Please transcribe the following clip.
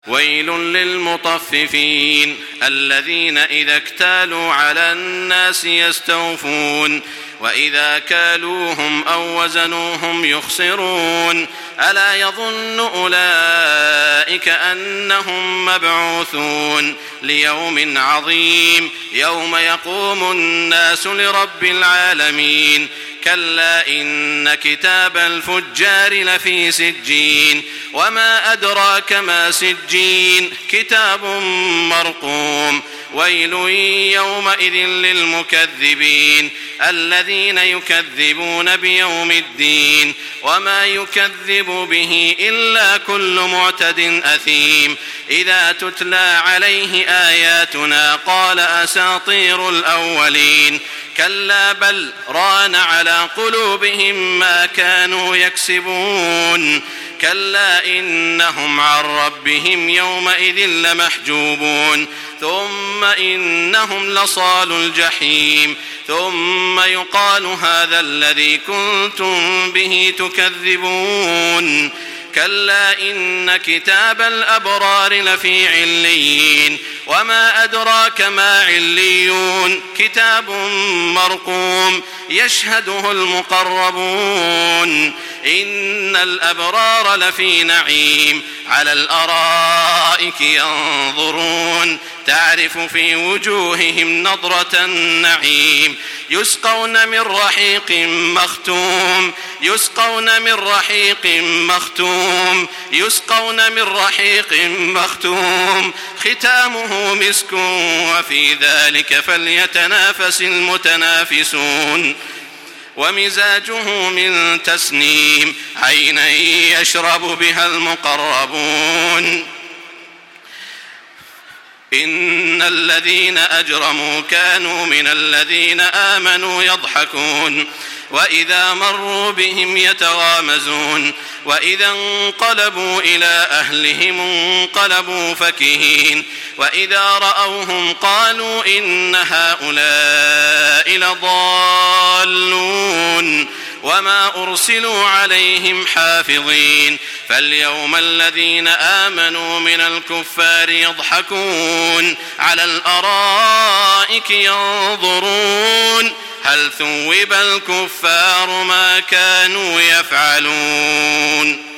ويل للمطففين الذين إذا اكتالوا على الناس يستوفون وإذا كالوهم أو وزنوهم يخسرون ألا يظن أولئك أنهم مبعوثون ليوم عظيم يوم يقوم الناس لرب العالمين كلا إن كتاب الفجار لفي سجين وما أدراك ما سجين كتاب مرقوم ويل يومئذ للمكذبين الذين يكذبون بيوم الدين وما يكذب به إلا كل معتد أثيم إذا تتلى عليه آياتنا قال أساطير الأولين كلا بل ران على قلوبهم ما كانوا يكسبون كلا إنهم عن ربهم يومئذ لمحجوبون ثم إنهم لصال الجحيم ثم يقال هذا الذي كنتم به تكذبون كلا إن كتاب الأبرار لفي عليين وما أدراك ما عليون كتاب مرقوم يشهده المقربون إن الأبرار لفي نعيم على الأرائك ينظرون تعرف في وجوههم نضرة النعيم يسقون من رحيق مختوم يسقون من رحيق مختوم يسقون من رحيق مختوم ختامه مسك وفي ذلك فليتنافس المتنافسون ومزاجه من تسنيم عينا يشرب بها المقربون إن الذين أجرموا كانوا من الذين آمنوا يضحكون وإذا مروا بهم يتغامزون وإذا انقلبوا إلى أهلهم انقلبوا فكهين وإذا رأوهم قالوا إن هؤلاء لضالون وما أرسلوا عليهم حافظين فاليوم الذين آمنوا من الكفار يضحكون على الأرائك ينظرون هل ثوب الكفار ما كانوا يفعلون